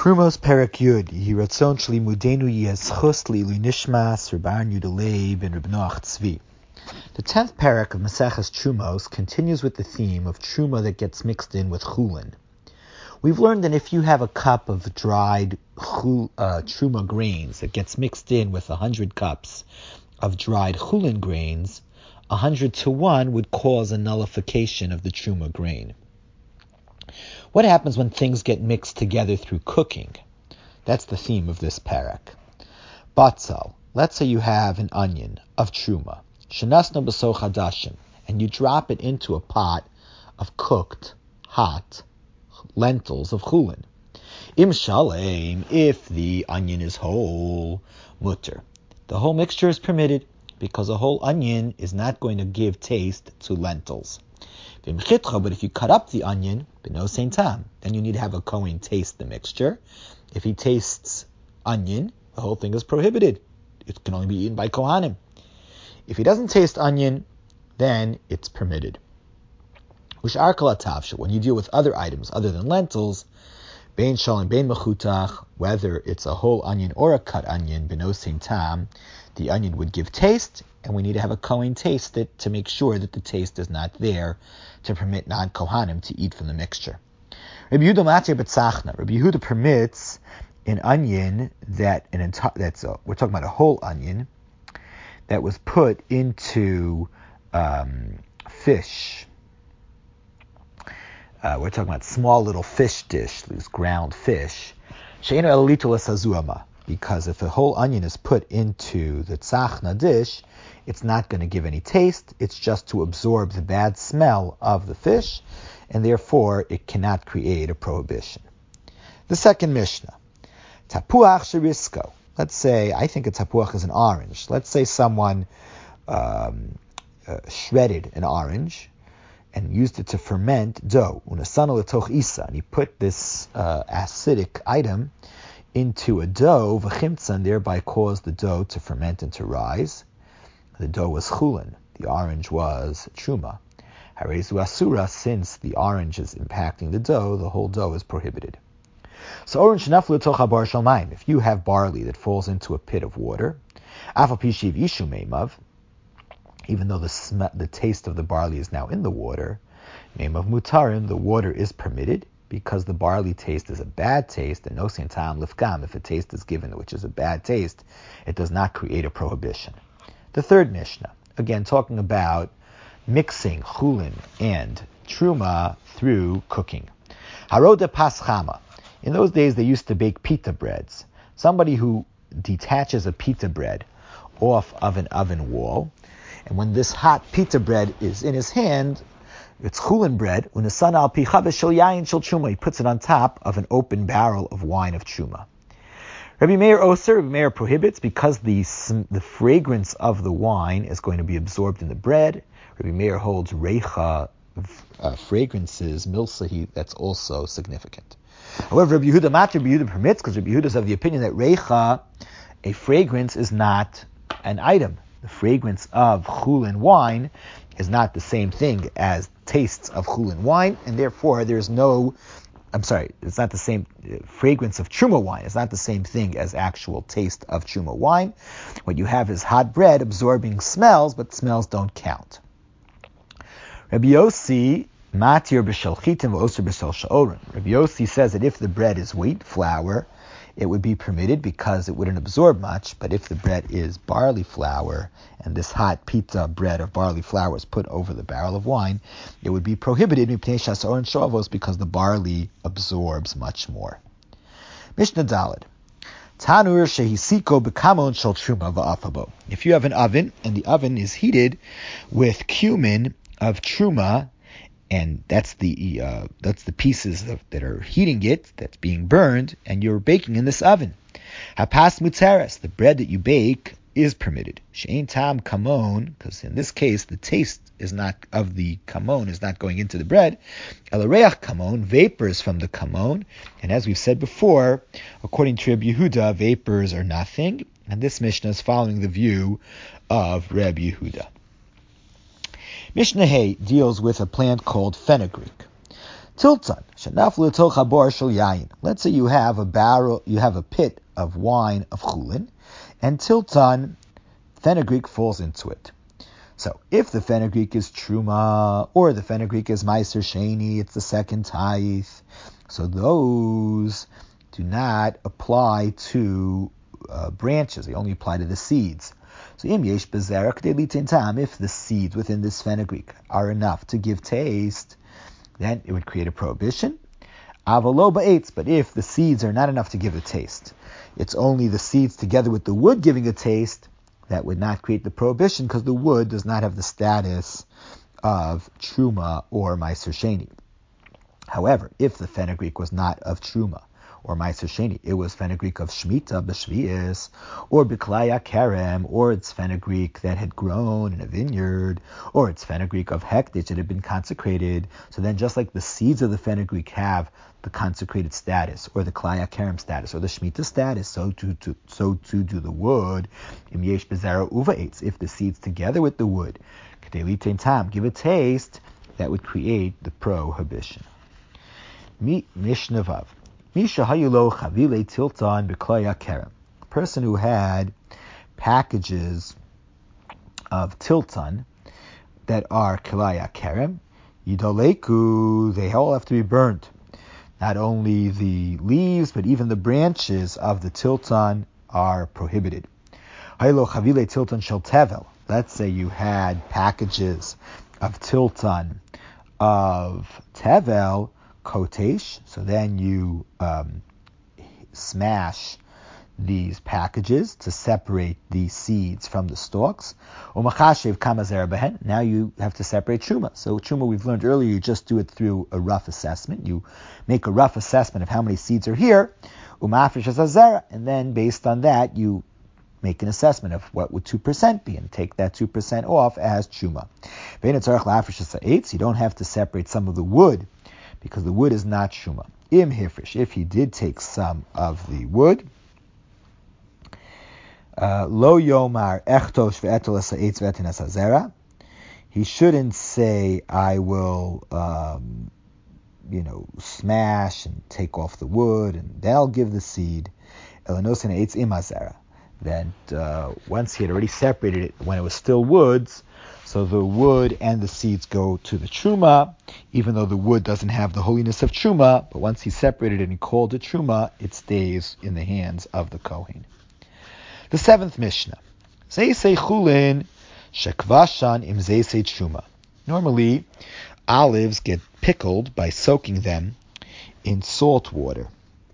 Trumos Perek Yud, Yiratzon Shli Mudenu Yezchus Lilu Nishmas Rabban Yudalei ben Reb Noach Tzvi. The 10th parak of Maseches Trumos continues with the theme of truma that gets mixed in with chulin. We've learned that if you have a cup of dried truma grains that gets mixed in with 100 cups of dried chulin grains, 100 to 1 would cause a nullification of the truma grain. What happens when things get mixed together through cooking? That's the theme of this parak. Batzal, let's say you have an onion of truma, shenasna b'soch hadashim, and you drop it into a pot of cooked, hot lentils of chulin. Im shalem, if the onion is whole, mutter. The whole mixture is permitted because a whole onion is not going to give taste to lentils. But if you cut up the onion, then you need to have a Kohen taste the mixture. If he tastes onion, the whole thing is prohibited. It can only be eaten by Kohanim. If he doesn't taste onion, then it's permitted. When you deal with other items other than lentils, bein shalom bein mechutach, whether it's a whole onion or a cut onion, benosein tam, the onion would give taste, and we need to have a Kohen taste it to make sure that the taste is not there to permit non-Kohanim to eat from the mixture. Rabbi Yehuda permits an onion we're talking about a whole onion that was put into fish. We're talking about small little fish dish, these ground fish. Because if a whole onion is put into the tzachna dish, it's not going to give any taste. It's just to absorb the bad smell of the fish, and therefore it cannot create a prohibition. The second Mishnah, tapuach sherisko. Let's say, I think a tapuach is an orange. Let's say someone shredded an orange and used it to ferment dough. Unasano letoch isa, and he put this acidic item into a dough, v'chimtza, and thereby caused the dough to ferment and to rise. The dough was chulin. The orange was truma. Harezu asura, since the orange is impacting the whole dough is prohibited. So orange naflu tocha bar shalmaim. If you have barley that falls into a pit of water, afal pishiv ishu meimav, even though the taste of the barley is now in the water, meimav mutarim, the water is permitted, because the barley taste is a bad taste, and nosin tam lifgam, if a taste is given which is a bad taste, it does not create a prohibition. The third Mishnah, again talking about mixing chulin and truma through cooking. Haroda paschama. In those days they used to bake pita breads. Somebody who detaches a pita bread off of an oven wall, and when this hot pita bread is in his hand, it's chulin bread. He puts it on top of an open barrel of wine of truma. Rabbi Meir prohibits because the fragrance of the wine is going to be absorbed in the bread. Rabbi Meir holds reicha fragrances, milsahi, that's also significant. However, Rabbi Yehuda permits, because Rabbi Yehuda is of the opinion that reicha, a fragrance, is not an item. The fragrance of chulin wine is not the same thing as tastes of chulin wine, and therefore it's not the same fragrance of truma wine. It's not the same thing as actual taste of truma wine. What you have is hot bread absorbing smells, but smells don't count. Rabbi Yossi matir b'shel chitim v'oser b'shel sha'orim. Rabbi Yossi says that if the bread is wheat flour, it would be permitted because it wouldn't absorb much, but if the bread is barley flour, and this hot pita bread of barley flour is put over the barrel of wine, it would be prohibited because the barley absorbs much more. Mishnah Daled. Tanur shehisiko b'kamon shel truma va'afabo. If you have an oven, and the oven is heated with cumin of truma, and that's the pieces that are heating it, that's being burned, and you're baking in this oven. Hapas mutzeres, the bread that you bake is permitted. She'ein tam kamon, because in this case the taste is not of the kamon is not going into the bread. Elareach kamon, vapors from the kamon, and as we've said before, according to Rabbi Yehuda, vapors are nothing, and this Mishnah is following the view of Rabbi Yehuda. Mishnah Hay deals with a plant called fenugreek. Tilton, Let's say you have a pit of wine of chulin, and tilton, fenugreek, falls into it. So if the fenugreek is truma or the fenugreek is meiser sheni, it's the second tithe. So those do not apply to branches; they only apply to the seeds. So im yesh bezerach delitin tam, if the seeds within this fenugreek are enough to give taste, then it would create a prohibition. Avalo ba'etz, but if the seeds are not enough to give a taste, it's only the seeds together with the wood giving a taste, that would not create the prohibition because the wood does not have the status of truma or meiser sheni. However, if the fenugreek was not of truma or meiser sheni, it was fenugreek of shmita b'shvius or b'klaya kerem, or it's fenugreek that had grown in a vineyard, or it's fenugreek of hektish that had been consecrated. So then, just like the seeds of the fenugreek have the consecrated status, or the klaya kerem status, or the shmita status, so too do the wood. Im yesh bezera uva eitz, if the seeds together with the wood, kedei litain tam, give a taste, that would create the prohibition. Mishnah Vav. Misha hayulo chavile tilton b'klaya kerem. A person who had packages of tilton that are klaya kerem, yidaleku, they all have to be burnt. Not only the leaves, but even the branches of the tilton are prohibited. Hayulo chavile tilton shel tevel. Let's say you had packages of tilton of tevel, kotesh, so then you smash these packages to separate the seeds from the stalks. Now you have to separate truma. So truma, we've learned earlier, you just do it through a rough assessment. You make a rough assessment of how many seeds are here, and then based on that, you make an assessment of what would 2% be and take that 2% off as truma. You don't have to separate some of the wood because the wood is not truma. Im hifrish, if he did take some of the wood, lo yomar echtosh ve'etel esa'etz ve'etin esa'zera, he shouldn't say, I will, smash and take off the wood and then I'll give the seed. Elanosin eitz imazera. Then once he had already separated it when it was still woods, so the wood and the seeds go to the truma, even though the wood doesn't have the holiness of truma, but once he separated it and called it truma, it stays in the hands of the kohen. The seventh Mishnah. Zeisei chulin shekvashan im zeisei truma. Normally, olives get pickled by soaking them in salt water.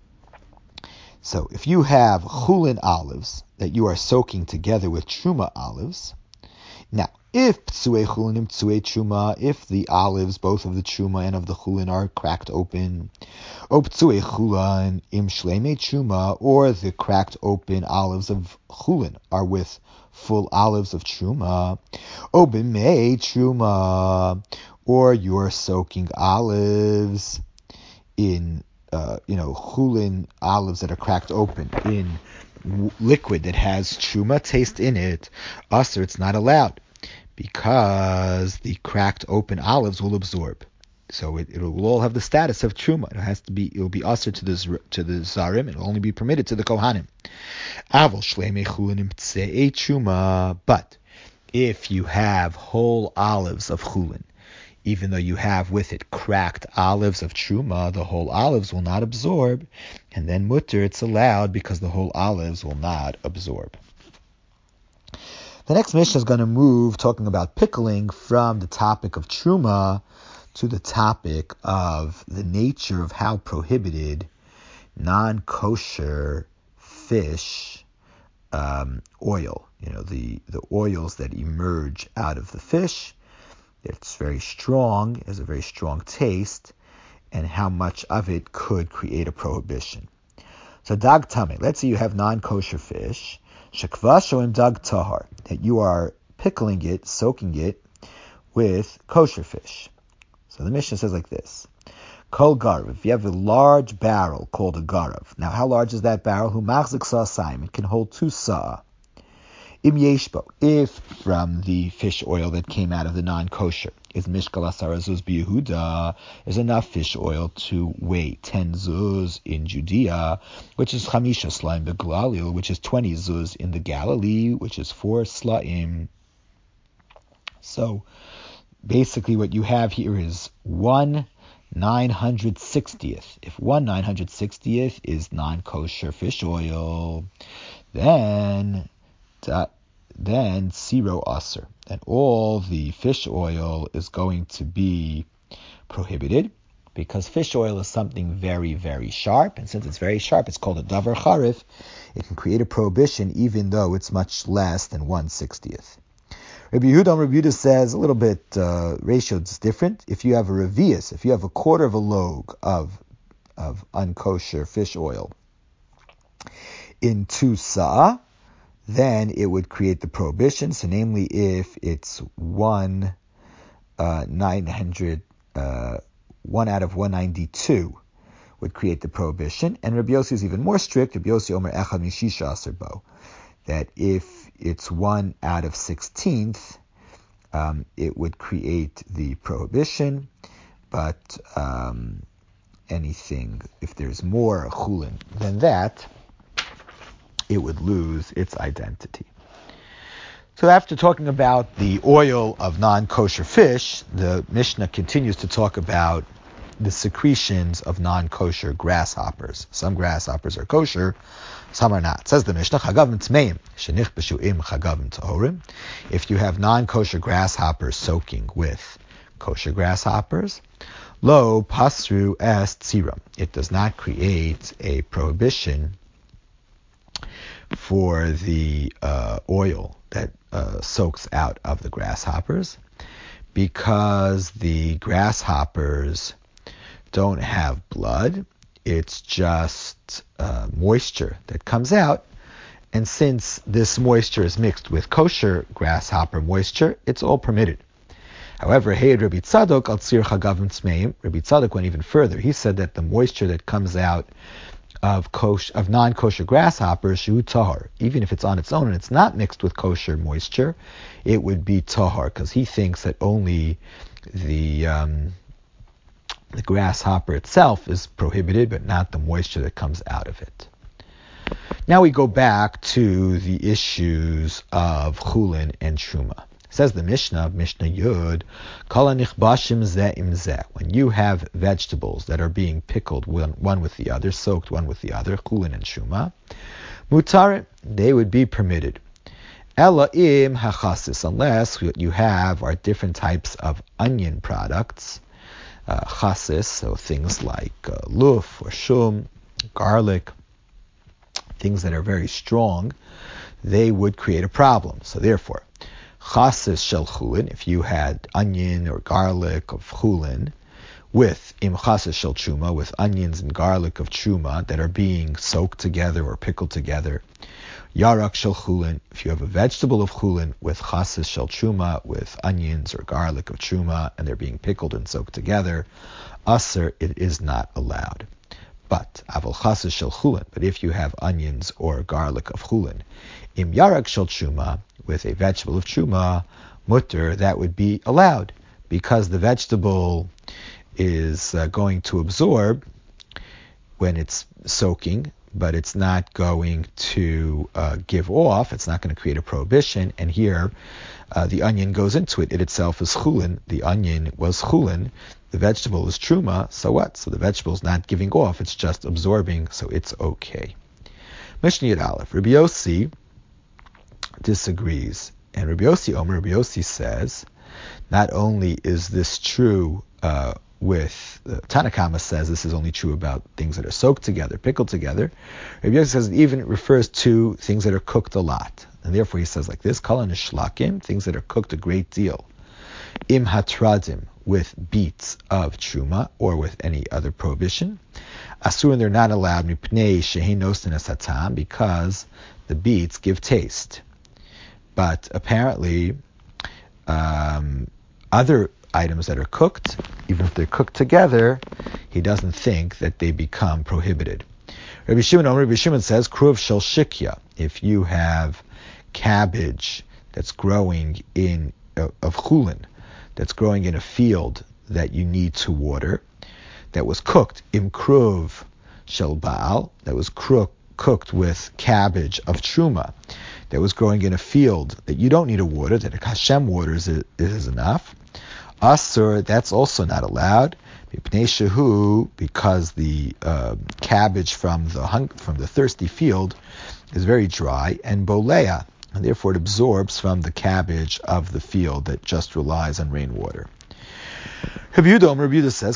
So if you have chulin olives that you are soaking together with truma olives, now if ptsue chulin im ptsue truma, if the olives, both of the truma and of the chulin, are cracked open, o ptsue chulin im shleimei truma, or the cracked open olives of chulin are with full olives of truma, o b'mei truma, or you're soaking olives in chulin olives that are cracked open in liquid that has truma taste in it, usher, it's not allowed, because the cracked open olives will absorb. So it will all have the status of truma. It will be usher to the zarim. It will only be permitted to the kohanim. Avol shleimei chulin imtzei truma. But if you have whole olives of chulin, even though you have with it cracked olives of truma, the whole olives will not absorb, and then mutter, it's allowed because the whole olives will not absorb. The next Mishnah is going to move, talking about pickling, from the topic of truma to the topic of the nature of how prohibited non-kosher fish oil, the oils that emerge out of the fish. It's very strong, has a very strong taste, and how much of it could create a prohibition. So dag tame, let's say you have non-kosher fish, shekvasho im dag tahar, that you are pickling it, soaking it with kosher fish. So the Mishnah says like this: Kol garav, if you have a large barrel called a garav. Now how large is that barrel? Hu machzik sa saim, it can hold 2 sa. Im yeshbo, if from the fish oil that came out of the non-kosher is mishkal 10 zuz b'Yehuda, is enough fish oil to weigh 10 zuz in Judea, which is chamisha slaim b'Galil, which is 20 zuz in the Galilee, which is 4 slaim. So basically what you have here is 1/960th. If 1/960th is non-kosher fish oil, then zero aser, and all the fish oil is going to be prohibited, because fish oil is something very, very sharp, and since it's very sharp, it's called a davar charif. It can create a prohibition even though it's much less than 1/60th. Rabbi Yehuda says a little bit ratio is different. If you have a revius, if you have a quarter of a log of unkosher fish oil in 2 sa, then it would create the prohibition. So namely, if it's 1 out of 192 would create the prohibition. And Rabbi Yossi is even more strict. Rabbi Yossi Omer Echad Mishisha Aser Bo, that if it's 1 out of 16th, it would create the prohibition. But anything, if there's more chulin than that, it would lose its identity. So after talking about the oil of non-kosher fish, the Mishnah continues to talk about the secretions of non-kosher grasshoppers. Some grasshoppers are kosher, some are not. Says the Mishnah, Chagavim Tmeim, Shenichbeshu im Chagavim Tahorim. If you have non-kosher grasshoppers soaking with kosher grasshoppers, Lo Pasru Es Tziram. It does not create a prohibition for the oil that soaks out of the grasshoppers, because the grasshoppers don't have blood. It's just moisture that comes out. And since this moisture is mixed with kosher grasshopper moisture, it's all permitted. However, Heid Rabbi Tzadok al Tzir Chagavim Tzmeim, Rabbi Tzadok went even further. He said that the moisture that comes out of non-kosher grasshoppers, shu tahar, even if it's on its own and it's not mixed with kosher moisture, it would be tahar, because he thinks that only the grasshopper itself is prohibited, but not the moisture that comes out of it. Now we go back to the issues of chulin and truma. Says the Mishnah Yud, Kala nichbashim zeh im zeh. When you have vegetables that are being pickled one with the other, soaked one with the other, chulin and truma, mutar, they would be permitted. Ela im hachasis, unless what you have are different types of onion products, chasis, so things like luf or shum, garlic, things that are very strong, they would create a problem. So therefore, chasis shel chulin, if you had onion or garlic of chulin, with im chasis shel truma, with onions and garlic of truma that are being soaked together or pickled together, yarak shel chulin, if you have a vegetable of chulin with chasis shel truma, with onions or garlic of truma, and they're being pickled and soaked together, aser, it is not allowed. But aval chasis shel chulin, but if you have onions or garlic of chulin, im yarak shel truma, with a vegetable of truma, mutter, that would be allowed, because the vegetable is going to absorb when it's soaking, but it's not going to give off. It's not going to create a prohibition. And here, the onion goes into it. It itself is chulin. The onion was chulin. The vegetable is truma. So what? So the vegetable is not giving off. It's just absorbing. So it's okay. Mishnah Yud Aleph. Rabbi Yossi disagrees. And Rabbi Yossi says, not only is this true with Tanakama says this is only true about things that are soaked together, pickled together. Rabbi Yossi says it even refers to things that are cooked a lot. And therefore he says like this, Kala nishlakim, things that are cooked a great deal. Im hatradim, with beets of truma, or with any other prohibition. Asur, and they're not allowed, mipnei shehein nosten es hatam, because the beets give taste. But apparently, other items that are cooked, even if they're cooked together, he doesn't think that they become prohibited. Rabbi Shimon says, Kruv shel shikya, if you have cabbage that's growing in of chulin, that's growing in a field that you need to water, that was cooked imkruv shel baal, that was cooked with cabbage of truma, that was growing in a field that you don't need to water, that Hashem waters it is enough. Asur, that's also not allowed. Because the cabbage from the thirsty field is very dry, and bolea, and therefore it absorbs from the cabbage of the field that just relies on rainwater. Rabbi Yehuda says,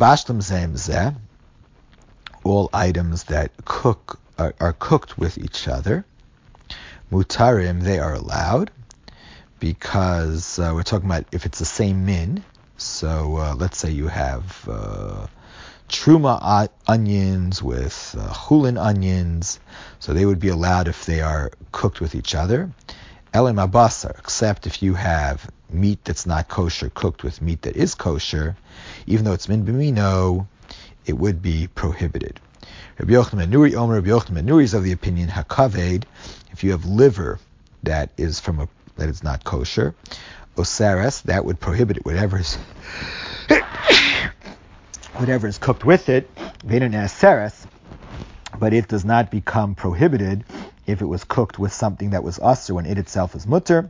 all items that are cooked with each other, mutarim, they are allowed, because we're talking about if it's the same min. So let's say you have truma onions with chulin onions, so they would be allowed if they are cooked with each other. Elim abasar, except if you have meat that's not kosher cooked with meat that is kosher, even though it's min b'mino, it would be prohibited. Rabbi Yochanan ben Nuri, Rabbi Yochanan ben Nuri is of the opinion hakaved, if you have liver that is not kosher, oseres, that would prohibit it. Whatever is cooked with it, ve'noseres, but it does not become prohibited if it was cooked with something that was usher when it itself is mutter,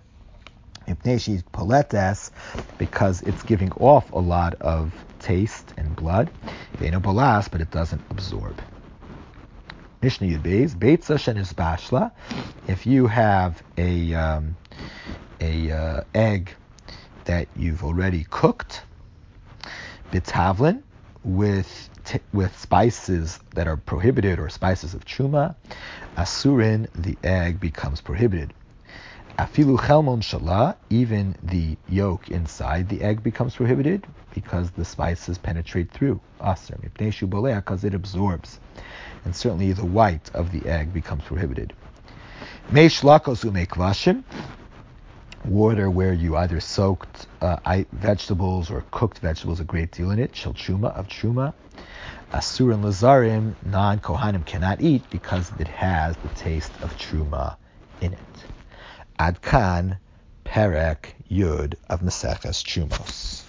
because it's giving off a lot of taste and blood, but it doesn't absorb. Mishnah Yud Beis, beitza shenis bashla, if you have a egg that you've already cooked, bitavlin, with spices that are prohibited, or spices of truma, asurin, the egg becomes prohibited. Afilu chelmon shala, even the yolk inside the egg becomes prohibited, because the spices penetrate through asur, mipnei bolea, because it absorbs. And certainly the white of the egg becomes prohibited. Mei shlakos u'mei kvashim, water where you either soaked vegetables or cooked vegetables a great deal in it, shel truma, of truma, asur and lazarim, non-kohanim cannot eat because it has the taste of truma in it. Adkan Perek Yud of Maseches Trumos.